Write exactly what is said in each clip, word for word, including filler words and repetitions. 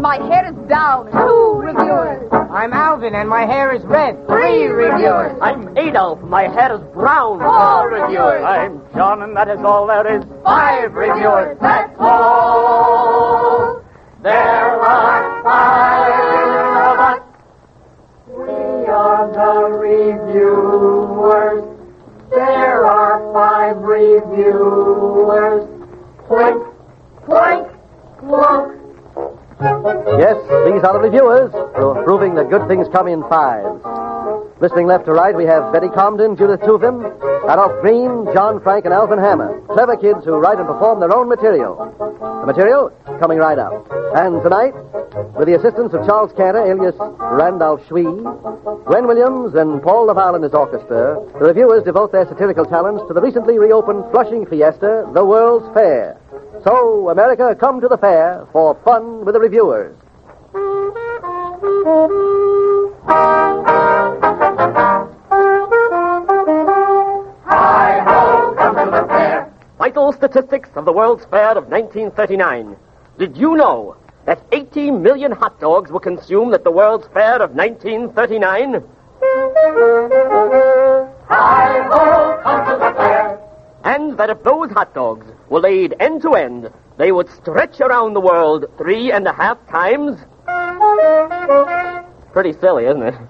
my hair is down. Two reviewers. I'm Alvin, and my hair is red. Three reviewers. I'm Adolf, my hair is brown. Four reviewers. I'm John, and that is all there is. Five reviewers. That's all. There are five of us. We are the reviewers. There are five reviewers. Clink, clink, clunk. Yes, these are the reviewers, proving that good things come in fives. Listening left to right, we have Betty Comden, Judith Tuvim, Adolph Green, John Frank, and Alvin Hammer. Clever kids who write and perform their own material. The material coming right up. And tonight, with the assistance of Charles Cantor, alias Randolph Shwee, Gwen Williams, and Paul Laval and his orchestra, the reviewers devote their satirical talents to the recently reopened Flushing Fiesta, the World's Fair. So, America, come to the fair for fun with the reviewers. Hi-ho, come to the fair. Vital statistics of the World's Fair of nineteen thirty-nine. Did you know that eighty million hot dogs were consumed at the World's Fair of nineteen thirty-nine? Hi-ho, come to the fair. And that if those hot dogs were laid end to end, they would stretch around the world three and a half times? Pretty silly, isn't it?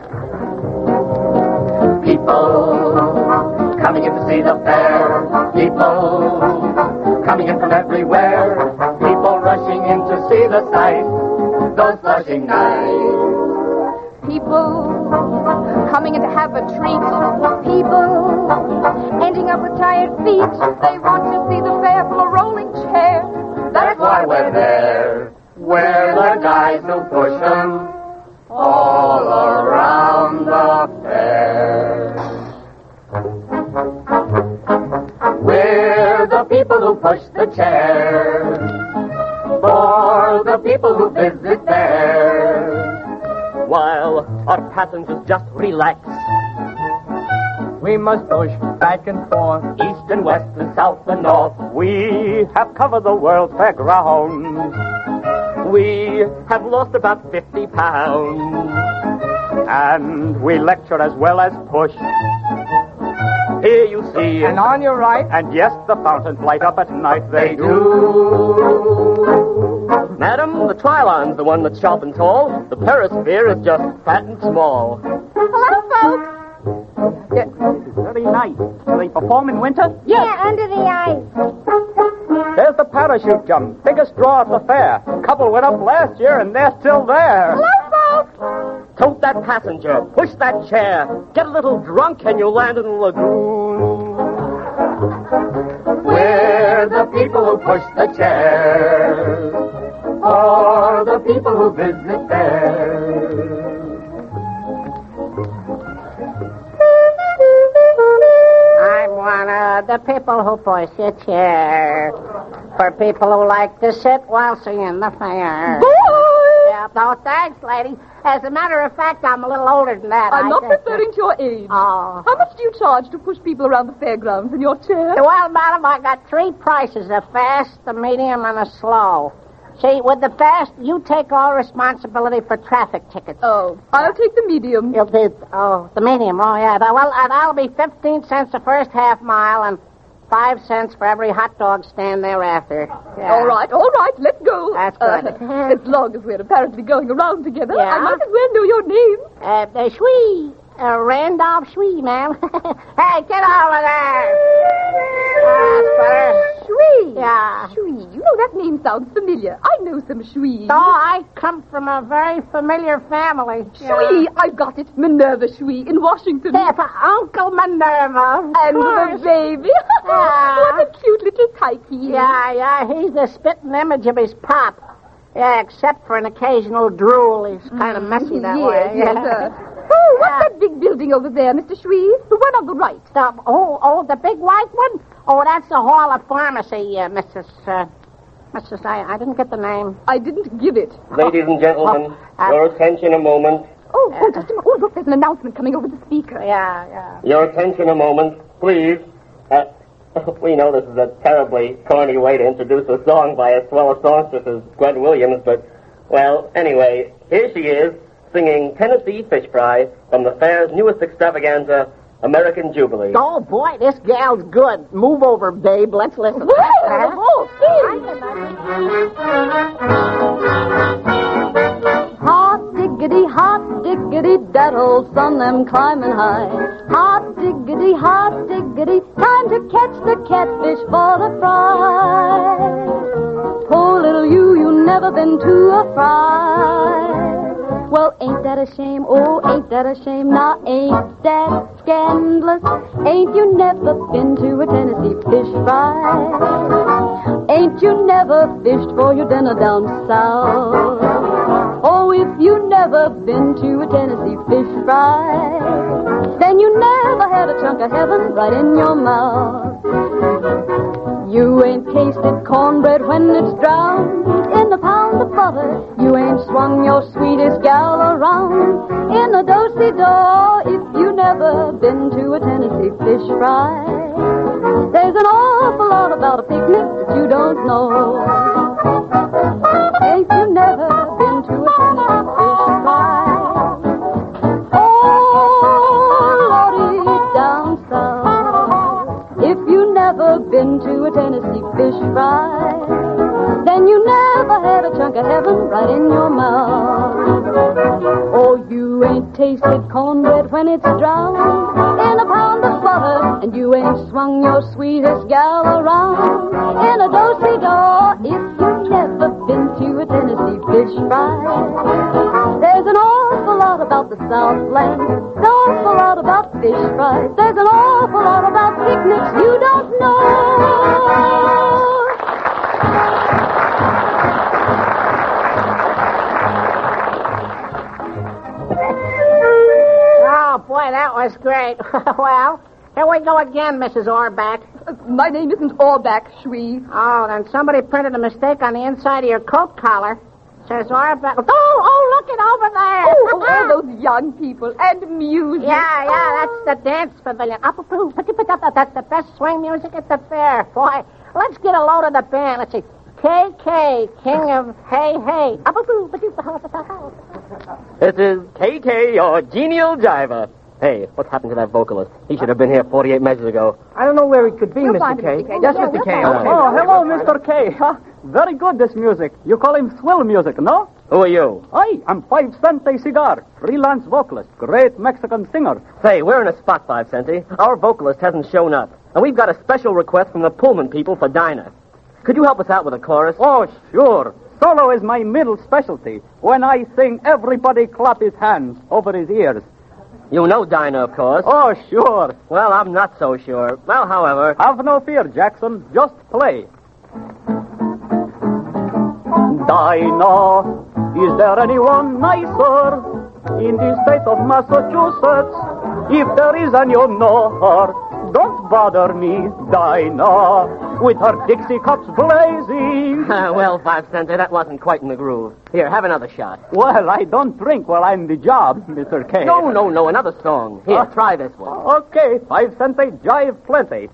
People coming in to see the fair. People coming in from everywhere. People rushing in to see the sight. Those Flushing nights. People coming in to have a treat. People ending up with tired feet. They want to see the fair from a rolling chair. That's why we're there. We're the guys who push them all around the fair. We're the people who push the chairs for the people who visit there. While our passengers just relax, we must push back and forth, east and west and south and north. We have covered the World's Fair ground. We have lost about fifty pounds. And we lecture as well as push. Here you see. And on your right. And yes, the fountains light up at night. They, they do. Madam, the Trilon's the one that's sharp and tall. The Perisphere is just fat and small. Hello, folks. Yeah, it's very nice. Do they perform in winter? Yeah, under the ice. There's the parachute jump. Biggest draw at the fair. Couple went up last year, and they're still there. Hello, folks. Tote that passenger. Push that chair. Get a little drunk, and you'll land in the lagoon. We're the people who push the chairs for the people who visit there. I'm one of the people who push a chair for people who like to sit while seeing the fair. Boy! Yeah, no, thanks, lady. As a matter of fact, I'm a little older than that. I'm I not think. referring to your age. Oh. How much do you charge to push people around the fairgrounds in your chair? Well, madam, I got three prices, a fast, a medium, and a slow. See, with the fast, you take all responsibility for traffic tickets. Oh, I'll take the medium. You'll do, oh, the medium, oh, yeah. Well, that'll be fifteen cents the first half mile and five cents for every hot dog stand thereafter. Yeah. All right, all right, let's go. That's good. Uh, as long as we're apparently going around together, Yeah? I might as well know your name. Uh, uh Shwee. Uh, Randolph Shwee, ma'am. Hey, get over there. That's better. Shwee. Yeah. Shwee. You know, that name sounds familiar. I know some Shwee. Oh, I come from a very familiar family. Shwee. I got it. Minerva Shwee in Washington. Yeah, for Uncle Minerva. And the baby. Yeah. What a cute little tyke he is. Yeah, yeah, he's the spitting image of his pop. Yeah, except for an occasional drool. He's kind of messy that yes, way. Yes, uh, oh, what's that big building over there, Mister Shwee? The one on the right. The, oh, oh, the big white one? Oh, that's the Hall of Pharmacy, uh, Missus Uh, Missus I, I didn't get the name. I didn't give it. Ladies and gentlemen, Oh, uh, your attention a moment. Oh, oh, just a moment. Oh, look, there's an announcement coming over the speaker. Yeah, yeah. Your attention a moment, please. Uh, we know this is a terribly corny way to introduce a song by a swell songstress as Gwen Williams, but Well, anyway, here she is, singing Tennessee Fish Fry from the fair's newest extravaganza, American Jubilee. Oh, boy, this gal's good. Move over, babe. Let's listen. Whoa! Hot diggity, hot diggity, that old sun, them climbing high. Hot diggity, hot diggity, time to catch the catfish for the fry. Poor little you, you never been to a fry. Well, ain't that a shame? Oh, ain't that a shame? Now, ain't that scandalous? Ain't you never been to a Tennessee fish fry? Ain't you never fished for your dinner down south? Oh, if you never been to a Tennessee fish fry, then you never had a chunk of heaven right in your mouth. You ain't tasted cornbread when it's drowned in a pound of butter. You ain't swung your sweetest gal around in a do-si-do if you never been to a Tennessee fish fry. There's an awful lot about a picnic that you don't know. Ain't you never been to a Tennessee fish fry? Oh, Lordy, down south, if you never been to a Tennessee fish fry, then you never had a chunk of heaven right in your mouth. Oh, you ain't tasted cornbread when it's drowned in a pound of butter, and you ain't swung your sweetest gal around in a do-si-do if you never been to a Tennessee fish fry. There's an awful lot about the Southland, an awful lot about fish fries. There's an awful lot about picnics you don't know. Oh, boy, that was great. Well, here we go again, Missus Orbach. My name isn't Orbach, Shreve. Oh, then somebody printed a mistake on the inside of your coat collar. It says Orbach. Oh, oh, look it over there. Oh, all those young people and music. Yeah, yeah, that's the dance pavilion. Up, up, up, up, that's the best swing music at the fair. Boy, let's get a load of the band. Let's see. K K, King of Hey Hey. Up, up, up, up. This is K K, your genial jiver. Hey, what's happened to that vocalist? He should have been here forty-eight measures ago. I don't know where he could be, We'll Mister find him, K. Mister K. Yes, Yeah, Mister we'll K. find Okay. him. Oh, hello, Mister K. Huh? Very good, this music. You call him swill music, no? Who are you? I am Five Cente Cigar, freelance vocalist, great Mexican singer. Say, we're in a spot, Five Centi. Our vocalist hasn't shown up. And we've got a special request from the Pullman people for Dinah. Could you help us out with a chorus? Oh, sure. Solo is my middle specialty. When I sing, everybody clap his hands over his ears. You know Dinah, of course. Oh, sure. Well, I'm not so sure. Well, however... Have no fear, Jackson. Just play. Dinah, is there anyone nicer in the state of Massachusetts? If there is and you know her, don't bother me, Dinah, with her Dixie cups blazing. well, Five Centi, that wasn't quite in the groove. Here, have another shot. Well, I don't drink while I'm the job, Mister K. No, no, no, another song. Here, Uh, try this one. Okay, Five Centi, jive plenty.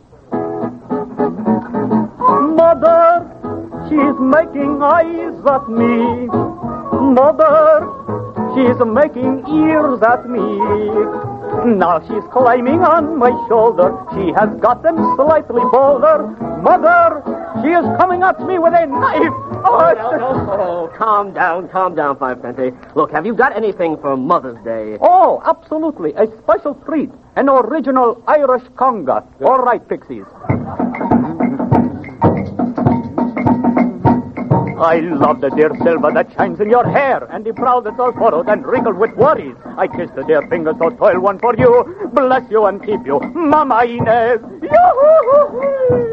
Mother, she's making eyes at me. Mother, she's making ears at me. Now she's climbing on my shoulder. She has got them slightly bolder. Mother, she is coming at me with a knife. Oh, no, no. Oh, calm down, calm down, Five Centi. Look, have you got anything for Mother's Day? Oh, absolutely. A special treat. An original Irish conga. All right, Pixies. I love the dear silver that shines in your hair, and the brow that's all furrowed and wrinkled with worries. I kiss the dear fingers so toil one for you. Bless you and keep you, Mama Inez. Yoo-hoo-hoo-hoo.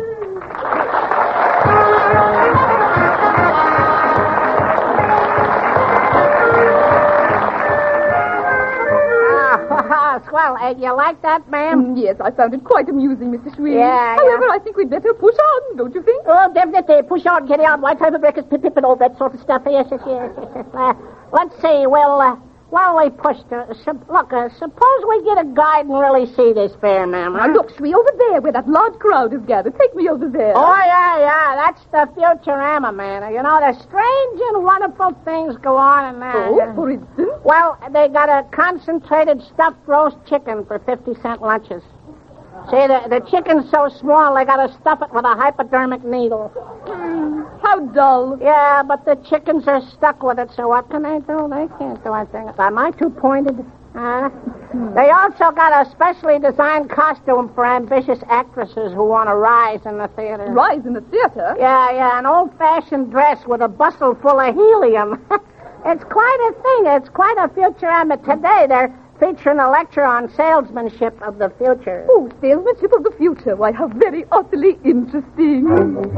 Ah, swell. Uh, you like that, ma'am? Mm, yes, I found it quite amusing, Mister Shreve. Yeah, However, yeah. I think we'd better push on, don't you think? Oh, definitely. Push on, get on. White type of breakfast, pip, pip, and all that sort of stuff. Yes, yes, yes, yes. yes. Uh, let's see. Well, uh, Why don't we push the... Su- look, uh, suppose we get a guide and really see this fair, ma'am. Now, look, Shree, over there where that large crowd is gathered. Take me over there. Oh, yeah, yeah. That's the Futurama, man. You know, there's strange and wonderful things go on in there. Oh, for instance? Well, they got a concentrated stuffed roast chicken for fifty cent lunches. See, the, the chicken's so small, they got to stuff it with a hypodermic needle. Mm, how dull. Yeah, but the chickens are stuck with it, so what can they do? They can't do anything. Am I too pointed? Uh, they also got a specially designed costume for ambitious actresses who want to rise in the theater. Rise in the theater? Yeah, yeah, an old-fashioned dress with a bustle full of helium. It's quite a thing. It's quite a Futurama. Today, they're featuring a lecture on salesmanship of the future. Oh, salesmanship of the future. Why, how very utterly interesting.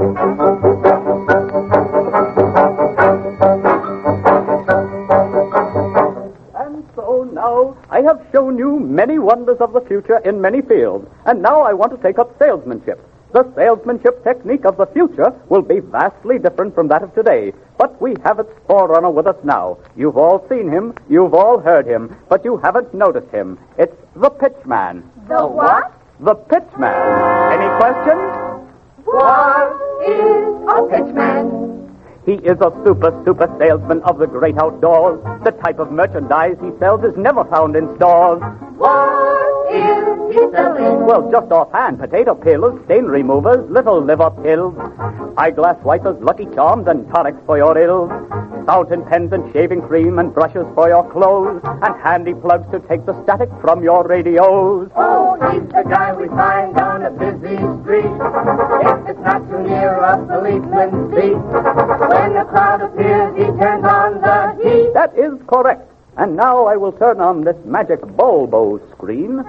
And so now I have shown you many wonders of the future in many fields, and now I want to take up salesmanship. The salesmanship technique of the future will be vastly different from that of today, but we have its forerunner with us now. You've all seen him, you've all heard him, but you haven't noticed him. It's the pitchman. The what? The pitchman. Any questions? What is a pitchman? He is a super, super salesman of the great outdoors. The type of merchandise he sells is never found in stores. What is he selling? Well, just offhand, potato peelers, stain removers, little liver pills, eyeglass wipers, Lucky Charms, and tonics for your ills, fountain pens and shaving cream and brushes for your clothes, and handy plugs to take the static from your radios. Oh, he's the guy we find on a busy street. If it's not too near a policeman's seat, when the crowd appears, he turns on the heat. That is correct. And now I will turn on this magic bulbo screen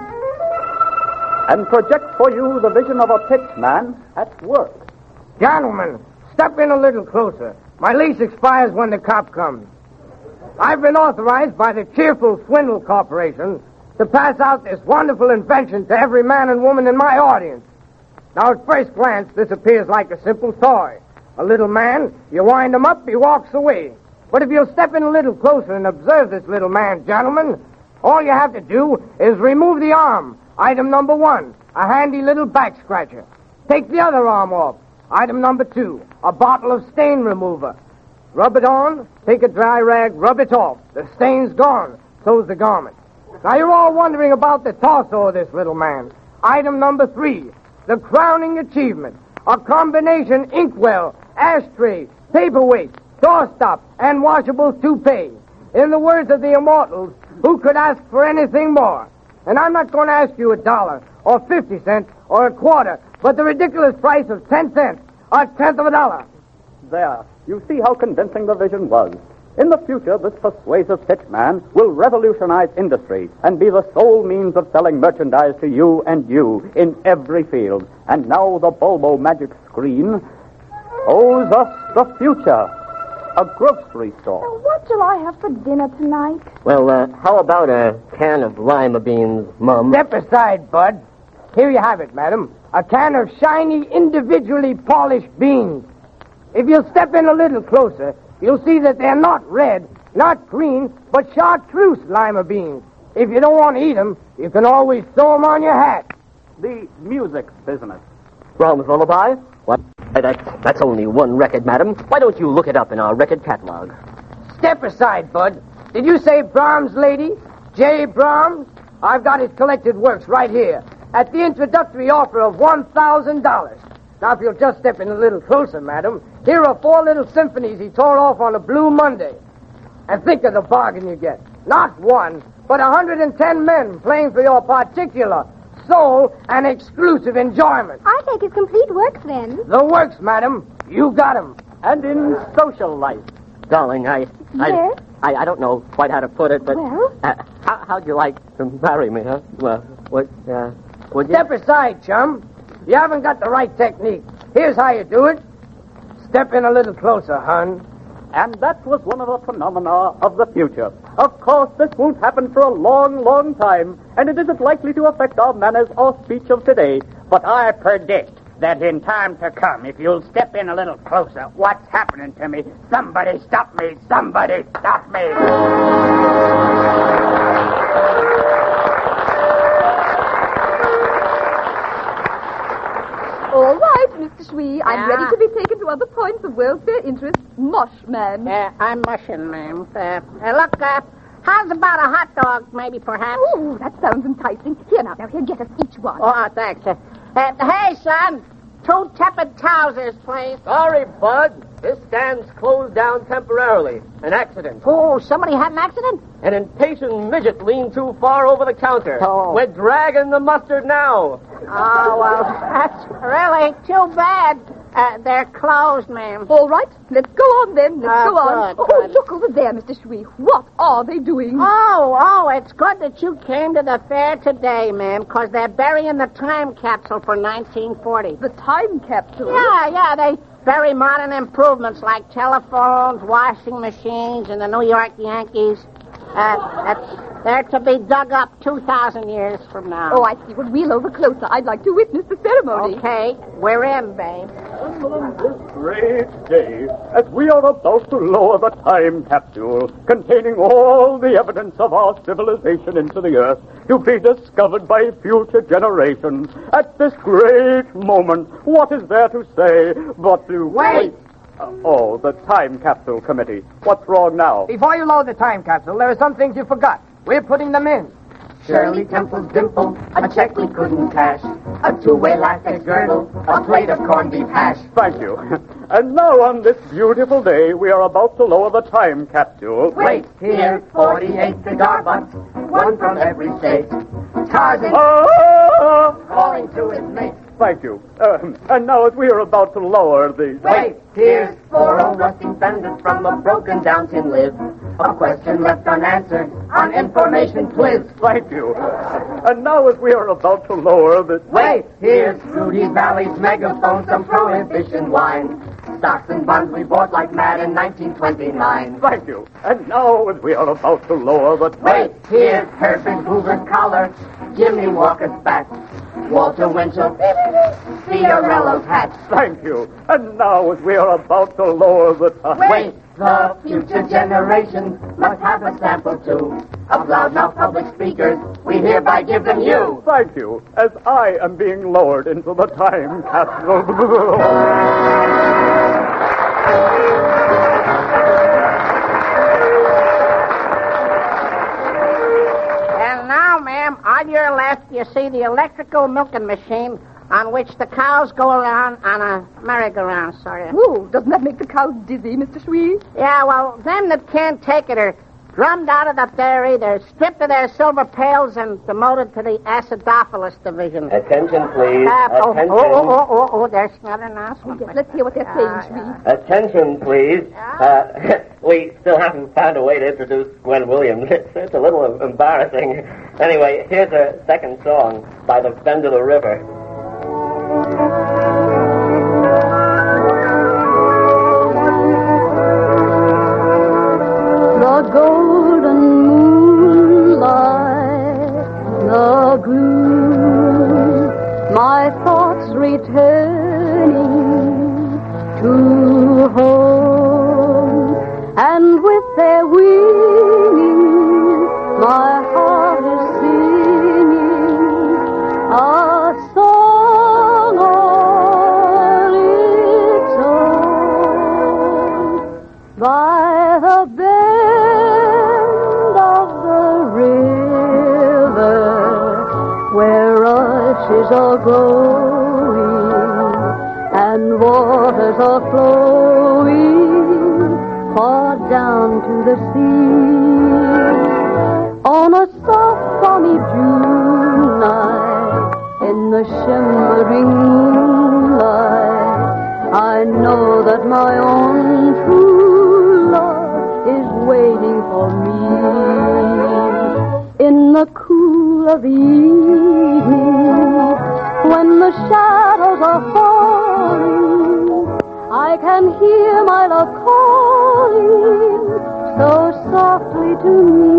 and project for you the vision of a pitchman at work. Gentlemen, step in a little closer. My lease expires when the cop comes. I've been authorized by the Cheerful Swindle Corporation to pass out this wonderful invention to every man and woman in my audience. Now, at first glance, this appears like a simple toy. A little man, you wind him up, he walks away. But if you'll step in a little closer and observe this little man, gentlemen, all you have to do is remove the arm. Item number one, a handy little back scratcher. Take the other arm off. Item number two, a bottle of stain remover. Rub it on, take a dry rag, rub it off. The stain's gone, so's the garment. Now, you're all wondering about the torso of this little man. Item number three, the crowning achievement, a combination inkwell, ashtray, paperweight, doorstop, and washable toupee. In the words of the immortals, who could ask for anything more? And I'm not going to ask you a dollar, or fifty cents, or a quarter, but the ridiculous price of ten cents, or a tenth of a dollar. There, you see how convincing the vision was. In the future, this persuasive pitchman will revolutionize industry and be the sole means of selling merchandise to you and you in every field. And now the Bulbo magic screen shows us the future. A grocery store. What shall I have for dinner tonight? Well, uh, how about a can of lima beans, Mum? Step aside, Bud. Here you have it, madam. A can of shiny, individually polished beans. If you'll step in a little closer, you'll see that they're not red, not green, but chartreuse lima beans. If you don't want to eat them, you can always sew them on your hat. The music business. Brahms Lullaby? What? That's, that's only one record, madam. Why don't you look it up in our record catalog? Step aside, Bud. Did you say Brahms, lady? J. Brahms? I've got his collected works right here at the introductory offer of one thousand dollars. Now, if you'll just step in a little closer, madam, here are four little symphonies he tore off on a Blue Monday. And think of the bargain you get. Not one, but one hundred ten men playing for your particular, sole, and exclusive enjoyment. I'll take his complete works, then. The works, madam. You got 'em. And in social life. Darling, I... Yes? I, I, I don't know quite how to put it, but... Well? Uh, how, how'd you like to marry me, huh? Well, what, uh... Would you... Step aside, chum. You haven't got the right technique. Here's how you do it. Step in a little closer, hon. And that was one of the phenomena of the future. Of course, this won't happen for a long, long time, and it isn't likely to affect our manners or speech of today. But I predict that in time to come, if you'll step in a little closer, what's happening to me? Somebody stop me! Somebody stop me! All right, Mister Shree. I'm Yeah. ready to be taken to other points of welfare interest. Mush, ma'am. Uh, I'm mushing, ma'am. Uh, uh, look, uh, how's about a hot dog, maybe, perhaps? Oh, that sounds enticing. Here now, now, here, get us each one. Oh, thanks. Uh, uh, hey, son, two tepid trousers, please. Sorry, Bud. This stand's closed down temporarily. An accident. Oh, somebody had an accident? An impatient midget leaned too far over the counter. Oh. We're dragging the mustard now. Oh, well, that's really too bad. Uh, they're closed, ma'am. All right, let's go on then. Let's Oh, go on. good, Oh, good. look over there, Mister Shree. What are they doing? Oh, oh, it's good that you came to the fair today, ma'am, because they're burying the time capsule for nineteen forty. The time capsule. Yeah, yeah, they very modern improvements like telephones, washing machines, and the New York Yankees. Uh, that's, they're to be dug up two thousand years from now. Oh, I see. Well, wheel over closer. I'd like to witness the ceremony. Okay, we're in, babe. On this great day, as we are about to lower the time capsule containing all the evidence of our civilization into the earth to be discovered by future generations, at this great moment, what is there to say but to... Wait! Uh, oh, the time capsule committee. What's wrong now? Before you load the time capsule, there are some things you forgot. We're putting them in. Shirley Temple's dimple, a check we couldn't cash, a two-way latex girdle, a plate of corned beef hash. Thank you. And now on this beautiful day, we are about to lower the time capsule. Wait, here, forty-eight cigar butts, one from every state. Tarzan Ah! calling to his mate. Thank you. Um, and now as we are about to lower the... Wait, here's four old rusty fenders from a broken down tin lid. A question left unanswered on information quiz. Thank you. And now as we are about to lower the... Wait, here's Rudy Valley's megaphone, some prohibition wine. Stocks and bonds we bought like mad in nineteen twenty-nine. Thank you. And now as we are about to lower the... Wait, here's Herbert Hoover's collar, Jimmy Walker's bat, Walter Winchell, Fiorello's hat. Thank you. And now as we are about to lower the time... Wait, the future generations must have a sample too of loudmouth public speakers. We hereby give them you. Thank you. As I am being lowered into the time capsule... And now, ma'am, on your left, you see the electrical milking machine on which the cows go around on a merry-go-round, sort of. Ooh, doesn't that make the cows dizzy, Mister Shree? Yeah, well, them that can't take it are drummed out of the dairy, they're stripped of their silver pails and demoted to the acidophilus division. Attention, please. Uh, oh, Attention. oh, oh, oh, oh, oh, there's another announcement. Yes, let's hear what they're Yeah, saying, Shree. Attention, please. Uh, we still haven't found a way to introduce Gwen Williams. It's, it's a little embarrassing. Anyway, here's a second song by the Bend of the River. The golden moonlight, the gloom, my thoughts returning to home, and with their winging, my heart is singing a song all its own by the bend of the river where rushes are glowing and waters are flowing far down to the sea. On a soft balmy June night in the shimmering moonlight, I know that my own true love is waiting for me. In the cool of the evening, when the shadows are falling, I can hear my love calling so softly to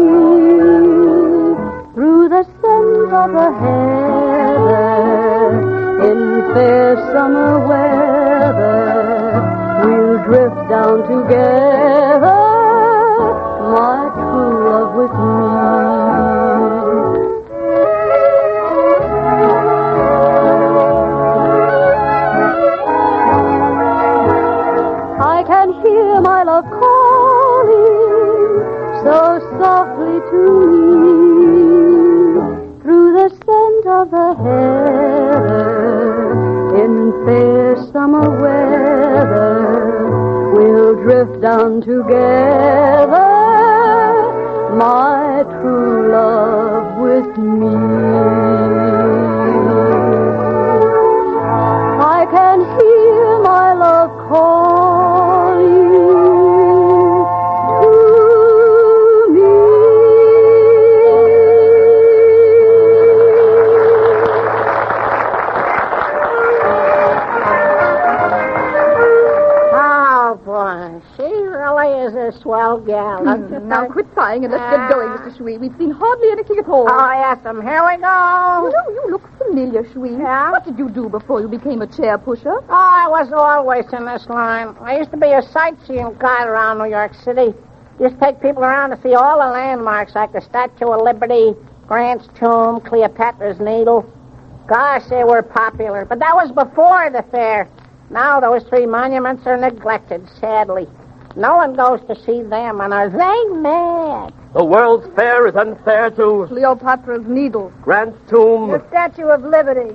me through the scent of the heather in fair fair summer weather, we'll drift down together, my true love with me. I can hear my love calling so softly to me through the scent of the heather in fair summer weather. We'll drift down together, my true love with me. I can hear my love calling to me. Oh, boy. She really is a swell gal. Mm, now quit sighing and let's get going, Mister Shui. We've seen hardly anything at all. Oh, yes, um, here we go. Oh, you, you look familiar, Shui. Yeah? What did you do before you became a chair pusher? Oh, I was always in this line. I used to be a sightseeing guide around New York City. Used to take people around to see all the landmarks like the Statue of Liberty, Grant's Tomb, Cleopatra's Needle. Gosh, they were popular. But that was before the fair. Now those three monuments are neglected, sadly. No one goes to see them, and are they mad? The World's Fair is unfair to Cleopatra's Needle. Grant's Tomb. The Statue of Liberty.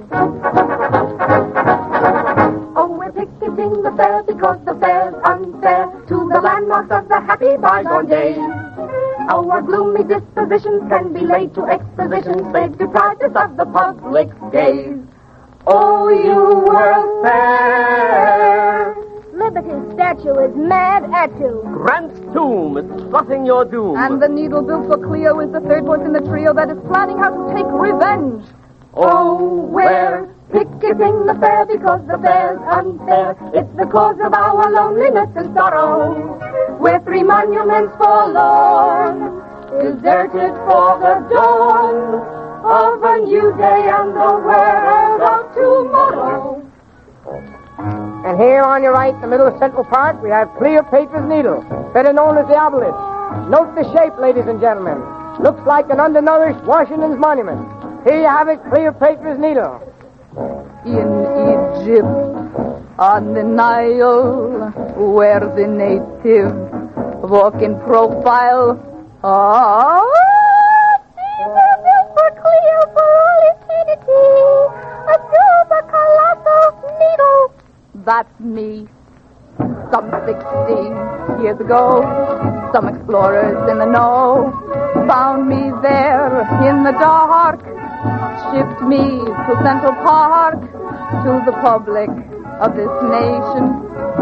Oh, we're picketing the fair because the fair's unfair to the landmarks of the happy bygone days. Our gloomy dispositions can be laid to expositions. They've deprived us of the public's gaze. Oh, you World's Fair! Liberty's statue is mad at you. Grant's Tomb is plotting your doom. And the needle built for Cleo is the third horse in the trio that is planning how to take revenge. Oh, we're picketing the fair because the fair's unfair. It's the cause of our loneliness and sorrow. We're three monuments forlorn, deserted for the dawn of a new day and the world of tomorrow. And here on your right, the middle central part, we have Cleopatra's Needle, better known as the obelisk. Note the shape, ladies and gentlemen. Looks like an undernourished Washington's monument. Here you have it, Cleopatra's Needle. In Egypt, on the Nile, where the natives walk in profile. Oh, these are built for Cleo for all eternity. Adore the colossal needle. That's me. Some sixteen years ago, some explorers in the know found me there in the dark, shipped me to Central Park, to the public of this nation.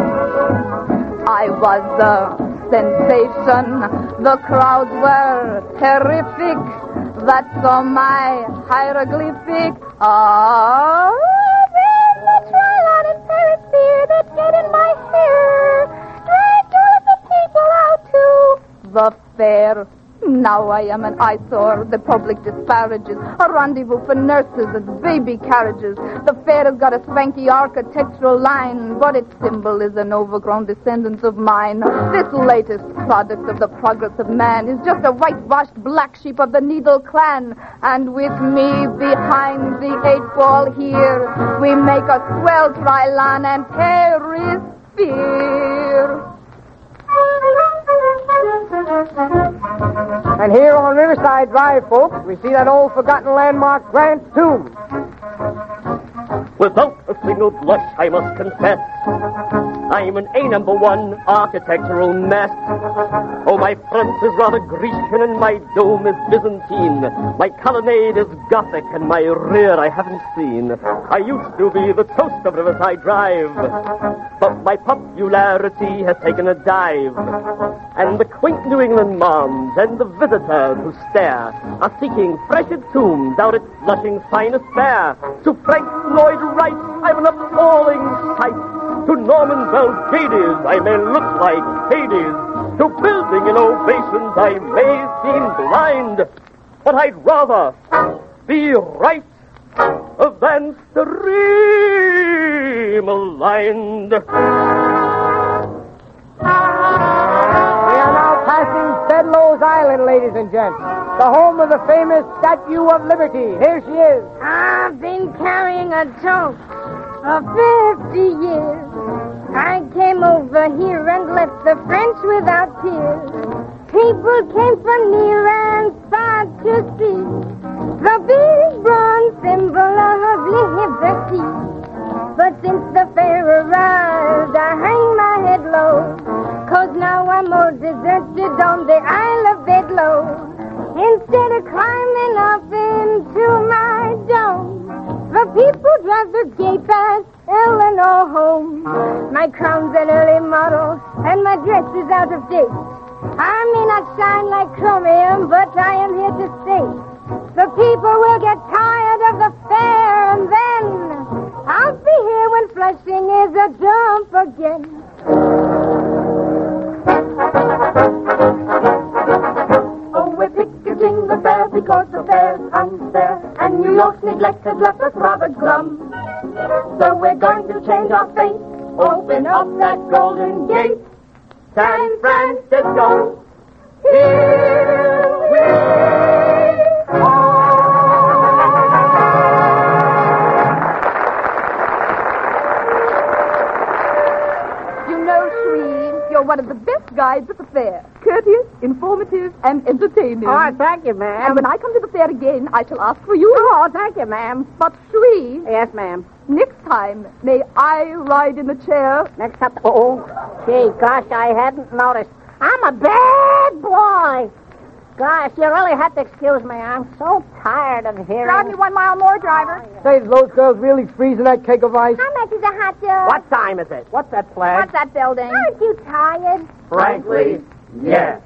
I was a sensation. The crowds were terrific. That saw my hieroglyphic. Ah, then the twilight and perisphere that get in my hair dragged all of the people out to the fair. Now I am an eyesore. The public disparages. A rendezvous for nurses and baby carriages. The fair has got a swanky architectural line, but its symbol is an overgrown descendant of mine. This latest product of the progress of man is just a whitewashed black sheep of the Needle clan. And with me behind the eight ball here, we make a swell Trilon and perisphere. And here on Riverside Drive, folks, we see that old forgotten landmark, Grant's Tomb. Without a single blush, I must confess, I'm an A number one architectural mess. Oh, my front is rather Grecian and my dome is Byzantine. My colonnade is Gothic and my rear I haven't seen. I used to be the toast of Riverside Drive, but my popularity has taken a dive. And the quaint New England moms and the visitors who stare are seeking fresher tombs out at Flushing's finest fair. To Frank Lloyd Wright, I'm an appalling sight. To Norman Bell Gady's, I may look like Hades. To building innovations, I may seem blind. But I'd rather be right then streamlined. We are now passing Bedloe's Island, ladies and gents. The home of the famous Statue of Liberty. Here she is. I've been carrying a trunk for fifty years. I came over here and left the French without tears. People came from near and far to see the big bronze symbol of liberty. But since the fair arrived, I hang my head low, 'cause now I'm all deserted on the Isle of Bedloe. Instead of climbing up into my dome, the people drive the gay past Eleanor home. My crown's an early model, and my dress is out of date. I may not shine like chromium, but I am here to stay. The people will get tired of the fair, and then I'll be here when Flushing is a dump again. Oh, we're picketing the fair because the fair's unfair, and New York's neglect has left us rather glum. So we're going to change our fate, open up that golden gate. San Francisco, here we are. You know, Shree, you're one of the best guides at the fair. Courteous, informative, and entertaining. Oh, thank you, ma'am. And when I come to the fair again, I shall ask for you. Oh, thank you, ma'am. But, Shree, Yes, ma'am. next time, may I ride in the chair? Next up. Oh, gee, gosh, I hadn't noticed. I'm a bad boy. Gosh, you really have to excuse me. I'm so tired of hearing. Drive me one mile more, driver. Say, do those girls really freeze in that cake of ice? How much is a hot dog? What time is it? What's that flag? What's that building? Aren't you tired? Frankly, yes.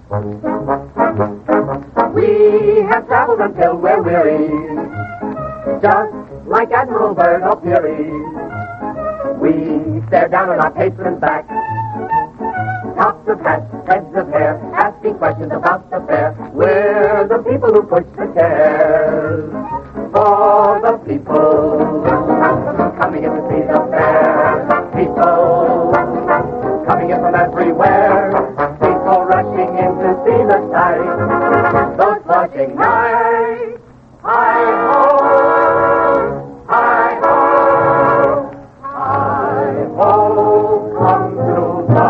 We have traveled until we're weary, just like Admiral Bernal Peary. We stare down on our patrons' backs, tops of hats, heads of hair, asking questions about the fair. We're the people who push the chairs for the people coming in to see the fair. People coming in from everywhere, people rushing in to see the sight. Those Flushing nights, hi-ho, hi-ho, hi-ho, come to the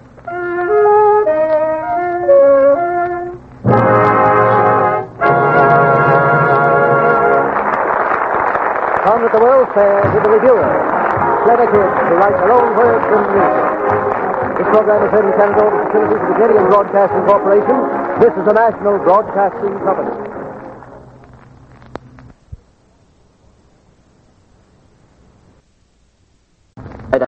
On with the World's Fair to the reviewer. Clever kids who write their own words and music. This program is heard in Canada over the facilities of the Canadian Broadcasting Corporation. This is a national broadcasting company.